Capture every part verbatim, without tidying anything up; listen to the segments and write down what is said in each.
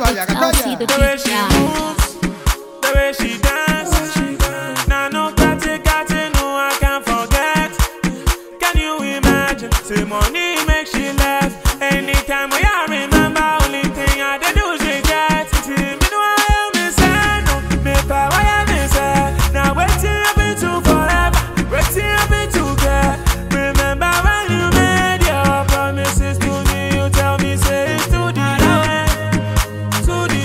I'll see the future. The way she dance, now no catty catty, no I can't forget. Can you imagine? Say money make she laugh. Anytime we are remember, only thing I do is regret. See me know I am inside, no me power I am inside. Now waiting up into forever, waiting up into care. Remember when you made your promises to me, you tell me say it's to the end, to the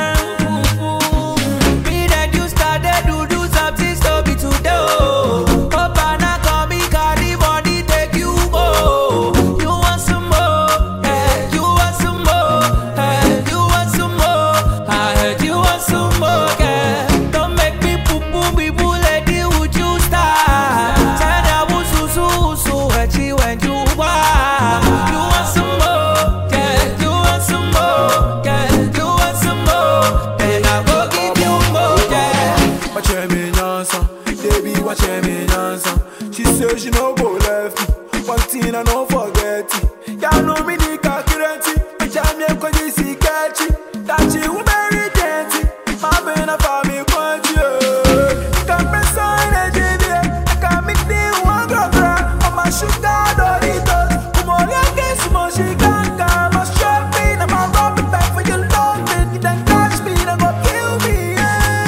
end. Me that you started to do something, stop it today. Oh, Papa, call me, carry money, take you go. You want some more? Yeah, you want some more? Yeah, you want some more? I heard you want some more. Yeah, don't make me poo poo, me boo, lady, would you stop? Chana wusu su su, hachi when you want. You want some more? Yeah, you want some more? Yeah, you want some more? Then I go give you more. Yeah. Watch me Nansa, baby, watch me Nansa. She says she no go left me. One thing I no forget it. Ya know me the calculate. Watch me am cause you see catch it. That she will marry genty. My man a family country. Can't press on energy. I can't make the one girl cry. I'm a sugar Doritos. Come on, you get some more she can't come. I'm shopping, I'm a robbing back for your love. You then catch me, then go kill me.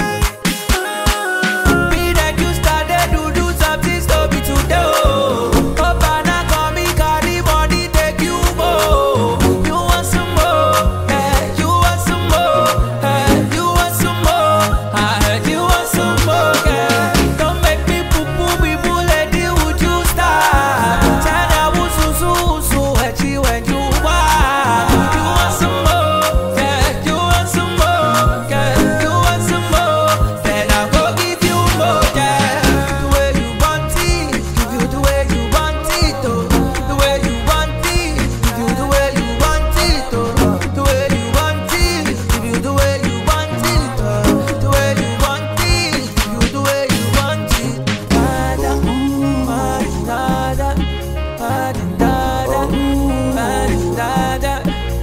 Me that you started to do something, stop it today. Oh, Papa, call me, carry money, take you go. You want some more? Yeah, you want some more? Yeah, you want some more? I heard you want some more. Yeah, don't make me poo poo, me boo, lady, would you stop? Chana wusu su su, hachi when you want. You want some more? Yeah, you want some more? Yeah, you want some more? Then I go give you more. Yeah, the way you want it, give you the way you want it. Oh, the way you want it, give you the way you want it. Oh, the way you want it, give you the way you want it. Oh, the way you want it, give you the way you want it. Nada, nada, nada, nada, nada,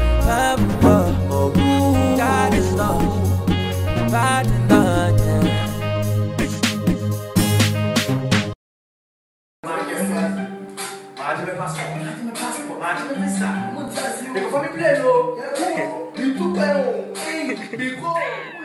Imagine my passport, imagine my passport, imagine my visa. They go for me play, no. Me too, me too.